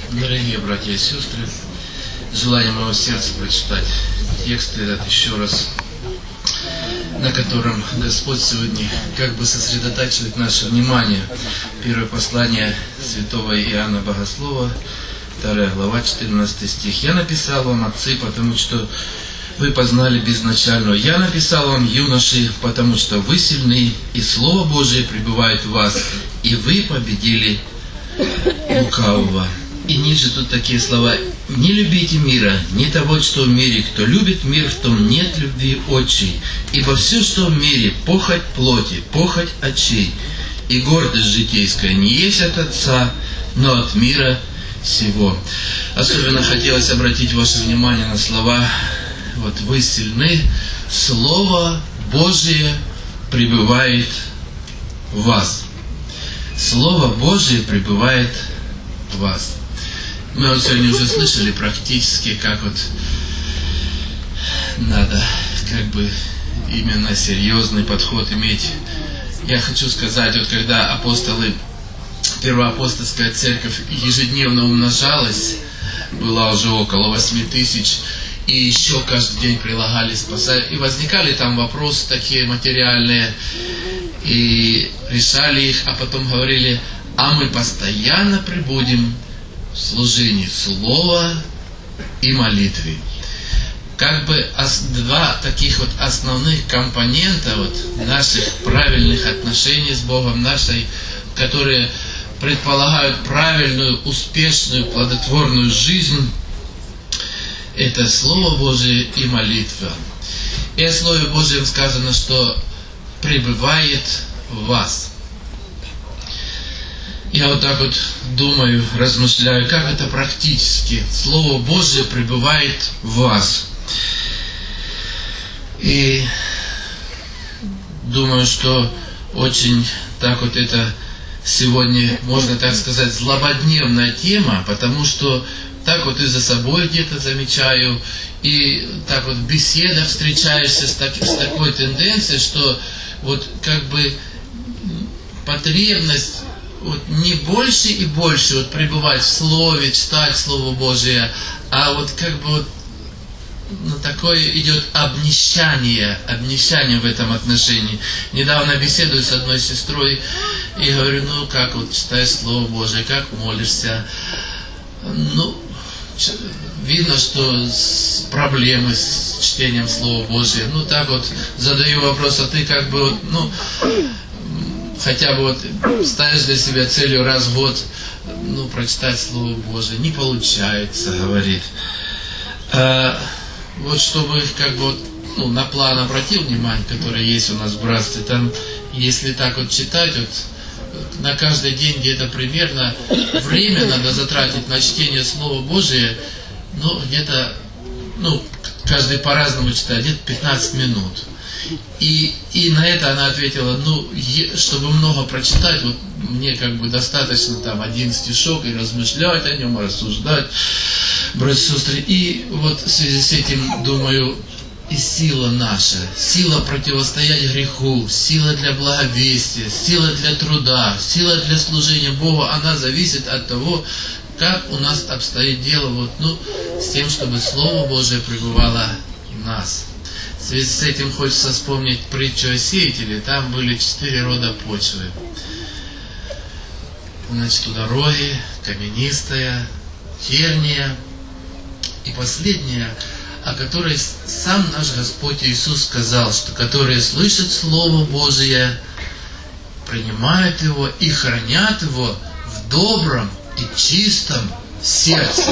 Дорогие братья и сестры, желание моего сердца прочитать текст этот еще раз, на котором Господь сегодня как бы сосредотачивает наше внимание. Первое послание святого Иоанна Богослова, 2 глава, 14 стих. «Я написал вам, отцы, потому что вы познали безначального. Я написал вам, юноши, потому что вы сильны, и Слово Божие пребывает в вас, и вы победили лукавого». И ниже тут такие слова: «Не любите мира, не того, что в мире. Кто любит мир, в том нет любви отчей. Ибо все, что в мире, похоть плоти, похоть очей, и гордость житейская не есть от Отца, но от мира сего». Особенно хотелось обратить ваше внимание на слова: вот вы сильны, Слово Божие пребывает в вас. Слово Божие пребывает в вас. Мы вот сегодня уже слышали практически, как вот надо как бы именно серьезный подход иметь. Я хочу сказать, вот когда апостолы, первоапостольская церковь ежедневно умножалась, была уже около 8000, и еще каждый день прилагались спасать, и возникали там вопросы такие материальные, и решали их, а потом говорили: а мы постоянно пребудем в служении слова и молитвы. Как бы два таких вот основных компонента вот наших правильных отношений с Богом, которые предполагают правильную, успешную, плодотворную жизнь, это Слово Божие и молитва. И о Слове Божьем сказано, что пребывает в вас. Я вот так вот думаю, размышляю, как это практически. Слово Божие пребывает в вас. И думаю, что очень так вот это сегодня, можно так сказать, злободневная тема, потому что так вот и за собой где-то замечаю, и так вот в беседах встречаешься с такой тенденцией, что вот как бы потребность вот не больше и больше вот пребывать в Слове, читать Слово Божие, а вот как бы вот такое идет обнищание в этом отношении. Недавно беседую с одной сестрой и говорю: ну как вот читаешь Слово Божие, как молишься? Ну, видно, что проблемы с чтением Слова Божия. Ну так вот задаю вопрос: а ты как бы вот, ну, хотя бы вот ставишь для себя целью раз в год, ну, прочитать Слово Божие? Не получается, говорит. Вот чтобы как бы вот, ну, на план обратил внимание, который есть у нас в братстве, там, если так вот читать, вот на каждый день где-то примерно время надо затратить на чтение Слова Божия, ну, где-то, ну, каждый по-разному читает, где-то 15 минут. И на это она ответила: ну, чтобы много прочитать, вот мне как бы достаточно там один стишок и размышлять о нем, рассуждать, братья и сестры. И вот в связи с этим, думаю, и сила наша, сила противостоять греху, сила для благовестия, сила для труда, сила для служения Богу, она зависит от того, как у нас обстоит дело вот, ну, с тем, чтобы Слово Божие пребывало в нас. В связи с этим хочется вспомнить притчу о сеятеле. Там были 4 рода почвы. Значит, у дороги каменистая, терния и последняя, о которой сам наш Господь Иисус сказал, что которые слышат Слово Божие, принимают его и хранят его в добром и чистом сердце.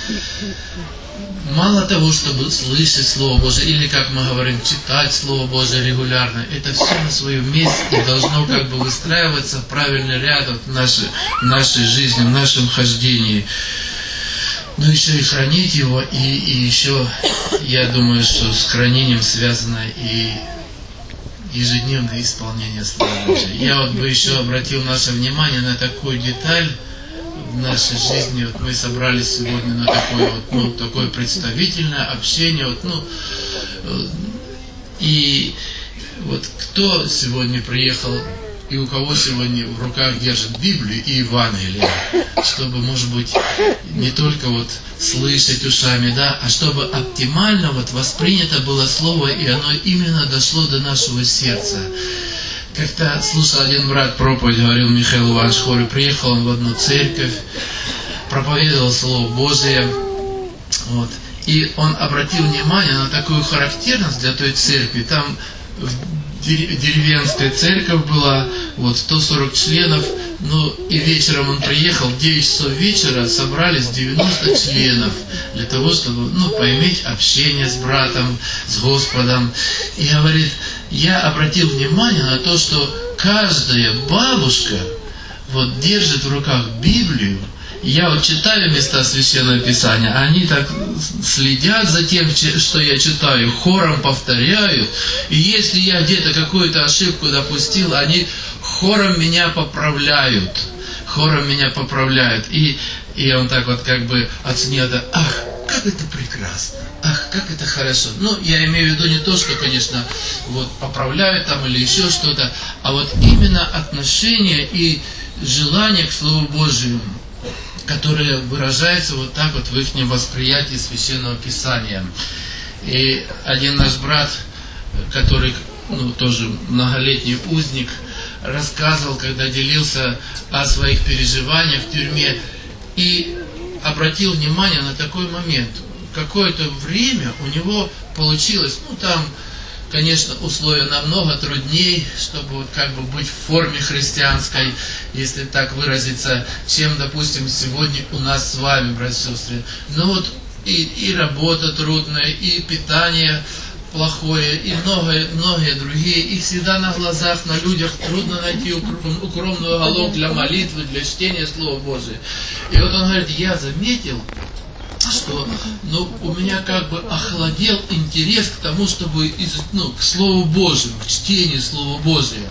Мало того, чтобы слышать Слово Божие, или, как мы говорим, читать Слово Божие регулярно, это все на своем месте и должно как бы выстраиваться в правильный ряд в нашей жизни, в нашем хождении. Но еще и хранить его, и еще, я думаю, что с хранением связано и ежедневное исполнение Слова Божия. Я вот бы еще обратил наше внимание на такую деталь в нашей жизни. Вот мы собрались сегодня на такое вот, ну, такое представительное общение. Вот, ну, и вот кто сегодня приехал и у кого сегодня в руках держит Библию и Евангелие, чтобы, может быть, не только вот слышать ушами, да, а чтобы оптимально вот воспринято было Слово, и оно именно дошло до нашего сердца. Как-то слушал один брат проповедь, говорил Михаил Иванович Хорый, приехал он в одну церковь, проповедовал Слово Божие, вот, и он обратил внимание на такую характерность для той церкви. Там деревенская церковь была, вот 140 членов, ну и вечером он приехал, в 9 часов вечера собрались 90 членов для того, чтобы, ну, поиметь общение с братом, с Господом. И говорит, я обратил внимание на то, что каждая бабушка вот держит в руках Библию. Я вот читаю места Священного Писания, они так следят за тем, что я читаю, хором повторяют. И если я где-то какую-то ошибку допустил, они хором меня поправляют. Хором меня поправляют. И он так вот как бы оценил это. Ах, как это прекрасно. Ах, как это хорошо. Ну, я имею в виду не то, что, конечно, вот поправляют там или еще что-то, а вот именно отношение и желание к Слову Божьему, которое выражается вот так вот в их восприятии Священного Писания. И один наш брат, который, ну, тоже многолетний узник, рассказывал, когда делился о своих переживаниях в тюрьме, и обратил внимание на такой момент. Какое-то время у него получилось, ну там, конечно, условия намного труднее, чтобы вот как бы быть в форме христианской, если так выразиться, чем, допустим, сегодня у нас с вами, братья и сестры. Но вот и работа трудная, и питание плохое, и многие другие, и всегда на глазах, на людях трудно найти укромный уголок для молитвы, для чтения Слова Божия. И вот он говорит, я заметил, что, ну, у меня как бы охладел интерес к тому, чтобы, ну, к Слову Божьему, к чтению Слова Божия.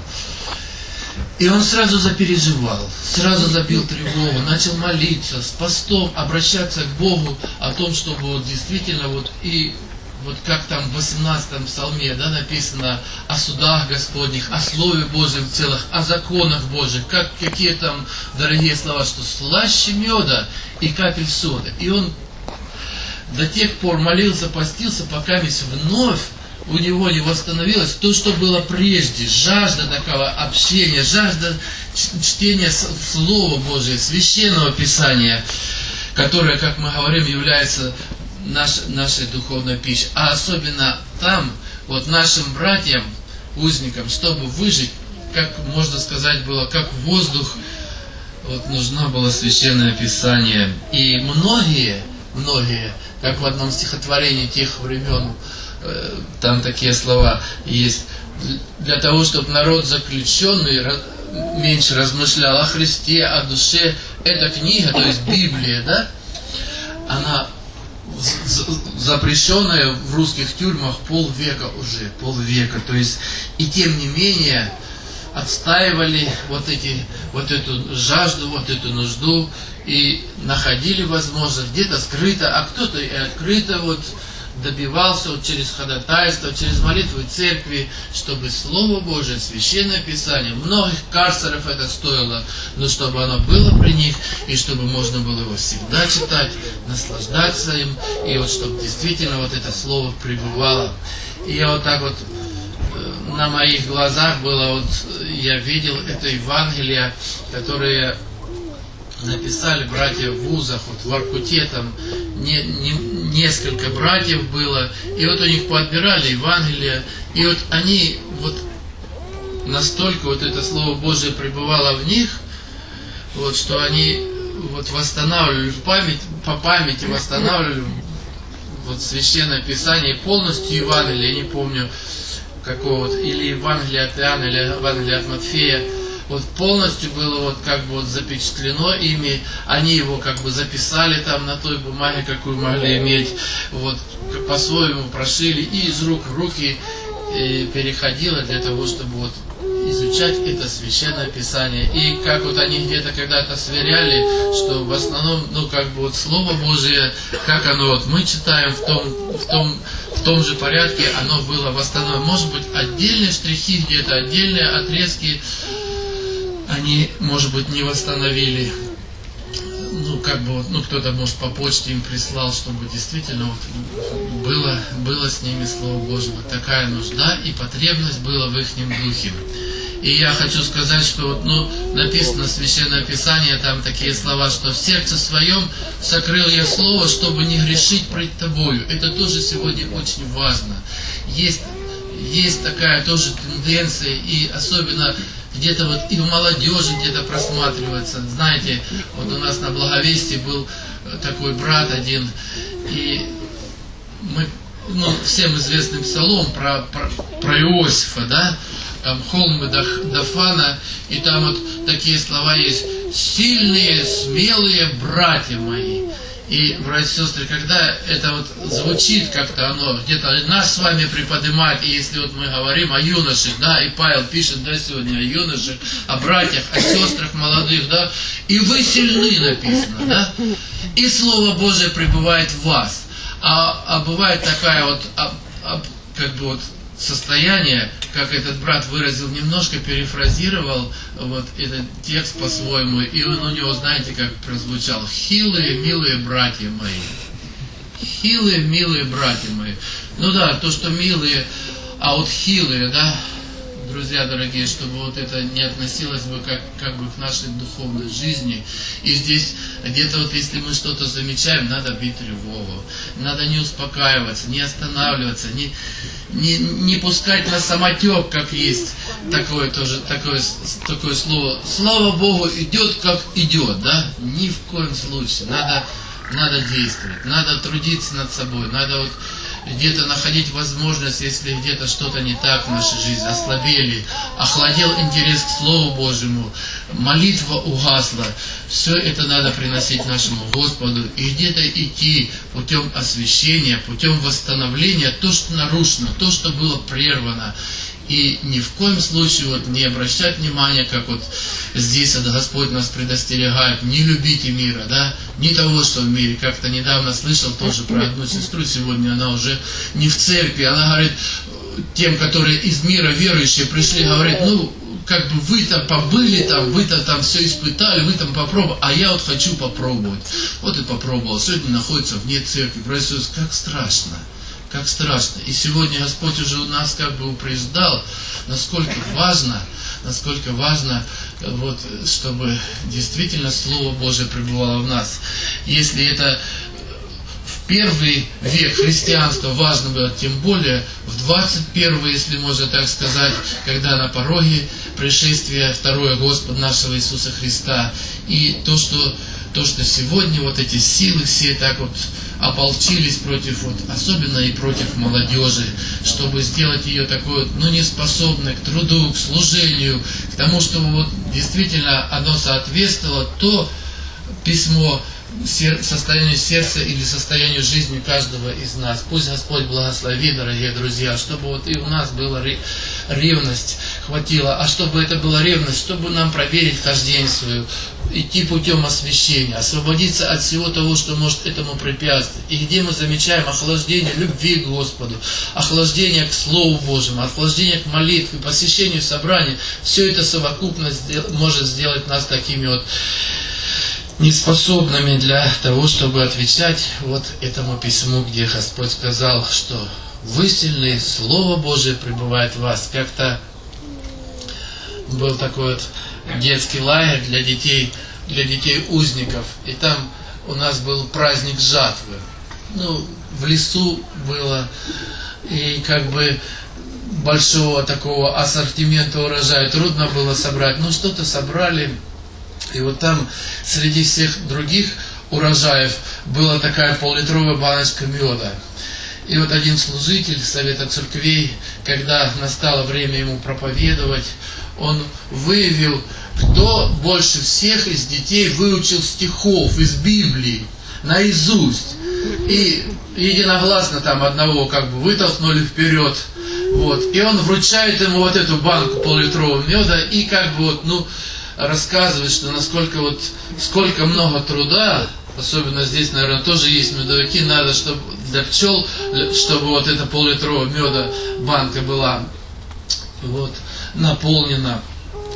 И он сразу запереживал, сразу забил тревогу, начал молиться, с постом обращаться к Богу о том, чтобы вот действительно вот и вот как там в 18-м псалме, да, написано о судах Господних, о Слове Божьем в целых, о законах Божьих, какие там дорогие слова, что слаще меда и капель соды. И он до тех пор молился, постился, пока вновь у него не восстановилось то, что было прежде. Жажда такого общения, жажда чтения Слова Божия, Священного Писания, которое, как мы говорим, является нашей духовной пищей. А особенно там, вот нашим братьям, узникам, чтобы выжить, как можно сказать было, как воздух, вот нужно было Священное Писание. И многие, как в одном стихотворении тех времен, там такие слова есть, для того, чтобы народ заключенный меньше размышлял о Христе, о душе, эта книга, то есть Библия, да, она запрещенная в русских тюрьмах полвека, то есть, и тем не менее отстаивали вот эту жажду, вот эту нужду, и находили возможность где-то скрыто, а кто-то и открыто вот добивался вот через ходатайство, через молитву церкви, чтобы Слово Божие, Священное Писание, многих карцеров это стоило, но чтобы оно было при них, и чтобы можно было его всегда читать, наслаждаться им, и вот чтобы действительно вот это Слово пребывало. И я вот так вот на моих глазах было, вот я видел это Евангелие, которое написали братья в вузах, вот в Воркуте там несколько братьев было, и вот у них поотбирали Евангелие, и вот они вот настолько вот это Слово Божие пребывало в них, вот что они вот восстанавливали по памяти восстанавливали вот Священное Писание, полностью Евангелие, я не помню какого, или Евангелие от Иоанна, или Евангелие от Матфея, вот полностью было вот как бы вот запечатлено ими, они его как бы записали там на той бумаге, какую могли иметь, вот по-своему прошили, и из рук в руки переходило для того, чтобы вот изучать это Священное Писание. И как вот они где-то когда-то сверяли, что в основном, ну как бы вот Слово Божие, как оно вот мы читаем в том же порядке, оно было восстановлено. Может быть, отдельные штрихи где-то, отдельные отрезки они, может быть, не восстановили. Ну, как бы, вот, ну, кто-то, может, по почте им прислал, чтобы действительно вот было с ними Слово Божие. Вот такая нужда и потребность была в их духе. И я хочу сказать, что вот, ну, написано в Священном Писании, там такие слова, что в сердце своем сокрыл я Слово, чтобы не грешить пред Тобою. Это тоже сегодня очень важно. Есть такая тоже тенденция, и особенно где-то вот и в молодежи где-то просматривается. Знаете, вот у нас на Благовестии был такой брат один, и мы, ну, всем известный псалом про Иосифа, да, там холмы Дафана, и там вот такие слова есть: «Сильные, смелые братья мои». И, братья и сестры, когда это вот звучит как-то, оно где-то нас с вами приподнимает, и если вот мы говорим о юношах, да, и Павел пишет, да, сегодня о юношах, о братьях, о сестрах молодых, да, и вы сильны, написано, да, и Слово Божие пребывает в вас. А бывает такая вот, как бы вот состояние, как этот брат выразил, немножко перефразировал вот этот текст по-своему, и он у него, знаете, как прозвучал: «Хилые, милые братья мои». Хилые, милые братья мои. Ну да, то, что милые, а вот хилые, да, друзья дорогие, чтобы вот это не относилось бы как бы к нашей духовной жизни. И здесь где-то вот если мы что-то замечаем, надо бить тревогу. Надо не успокаиваться, не останавливаться, не пускать на самотек, как есть такое слово. Слава Богу, идет как идет, да? Ни в коем случае. Надо действовать, надо трудиться над собой, надо вот где-то находить возможность, если где-то что-то не так в нашей жизни, ослабели, охладел интерес к Слову Божьему, молитва угасла, все это надо приносить нашему Господу и где-то идти путем освящения, путем восстановления, то, что нарушено, то, что было прервано. И ни в коем случае вот не обращать внимания, как вот здесь вот Господь нас предостерегает: не любите мира, да, не того, что в мире. Как-то недавно слышал тоже про одну сестру, сегодня она уже не в церкви, она говорит тем, которые из мира верующие пришли, говорит: ну, как бы вы там побыли там, вы-то там все испытали, вы там попробовали, а я вот хочу попробовать. Вот и попробовал, сегодня находится вне церкви. Братья, как страшно. Как страшно. И сегодня Господь уже у нас как бы упреждал, насколько важно, вот, чтобы действительно Слово Божие пребывало в нас. Если это в первый век христианства важно было, тем более в 21, если можно так сказать, когда на пороге пришествия второе Господа нашего Иисуса Христа. И то, что сегодня вот эти силы все так вот ополчились против, вот, особенно и против молодежи, чтобы сделать ее такой, ну, неспособной к труду, к служению, к тому, чтобы вот действительно оно соответствовало то письмо состоянию сердца или состоянию жизни каждого из нас. Пусть Господь благословит, дорогие друзья, чтобы вот и у нас была ревность, хватило. А чтобы это была ревность, чтобы нам проверить хождение свое, идти путем освящения, освободиться от всего того, что может этому препятствовать. И где мы замечаем охлаждение любви к Господу, охлаждение к Слову Божьему, охлаждение к молитве, посещению собраний, все это совокупно может сделать нас такими вот неспособными для того, чтобы отвечать вот этому письму, где Господь сказал, что вы сильны, Слово Божие пребывает в вас. Как-то был такой вот детский лагерь для детей узников, и там у нас был праздник жатвы. Ну, в лесу было, и как бы большого такого ассортимента урожая трудно было собрать, но что-то собрали. И вот там среди всех других урожаев была такая пол-литровая баночка меда. И вот один служитель Совета Церквей, когда настало время ему проповедовать, он выявил, кто больше всех из детей выучил стихов из Библии наизусть. И единогласно там одного как бы вытолкнули вперед. Вот. И он вручает ему вот эту банку пол-литрового меда и как бы вот, ну, рассказывает, что насколько вот, сколько много труда, особенно здесь, наверное, тоже есть медовики, надо, чтобы для пчел, чтобы вот эта пол-литровая меда банка была вот наполнена.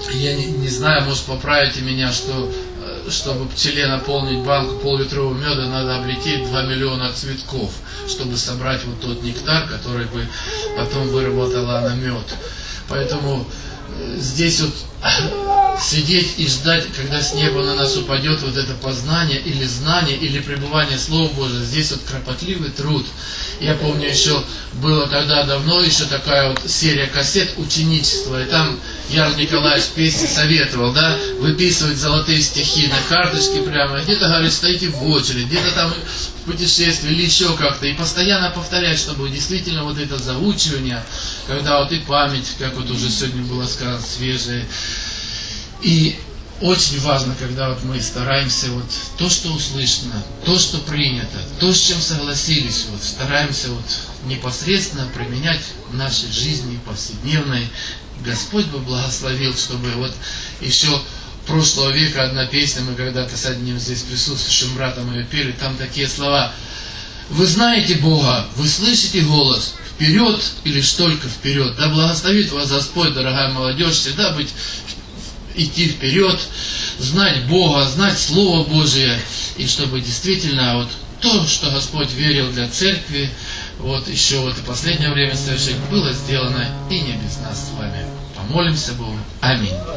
я не знаю, может, поправите меня, что чтобы пчеле наполнить банку пол-литрового меда, надо облететь 2 миллиона цветков, чтобы собрать вот тот нектар, который бы потом выработала она мед. Поэтому здесь вот сидеть и ждать, когда с неба на нас упадет вот это познание или знание, или пребывание Слова Божия, здесь вот кропотливый труд. Я помню, еще было тогда давно еще такая вот серия кассет ученичества, и там Ярл Николаевич песни советовал, да, выписывать золотые стихи на карточке прямо, где-то, говорит, стоите в очередь, где-то там в путешествии или еще как-то, и постоянно повторять, чтобы действительно вот это заучивание, когда вот и память, как вот уже сегодня было сказано, свежая. И очень важно, когда вот мы стараемся вот то, что услышано, то, что принято, то, с чем согласились, вот стараемся вот непосредственно применять в нашей жизни повседневной. Господь бы благословил, чтобы вот еще прошлого века одна песня, мы когда-то с одним здесь присутствующим братом ее пели, там такие слова: «Вы знаете Бога, вы слышите голос, вперед и лишь только вперед». Да благословит вас Господь, дорогая молодежь, всегда идти вперед, знать Бога, знать Слово Божие, и чтобы действительно вот то, что Господь верил для церкви, вот еще вот и последнее время совершить, было сделано и не без нас с вами. Помолимся Богу. Аминь.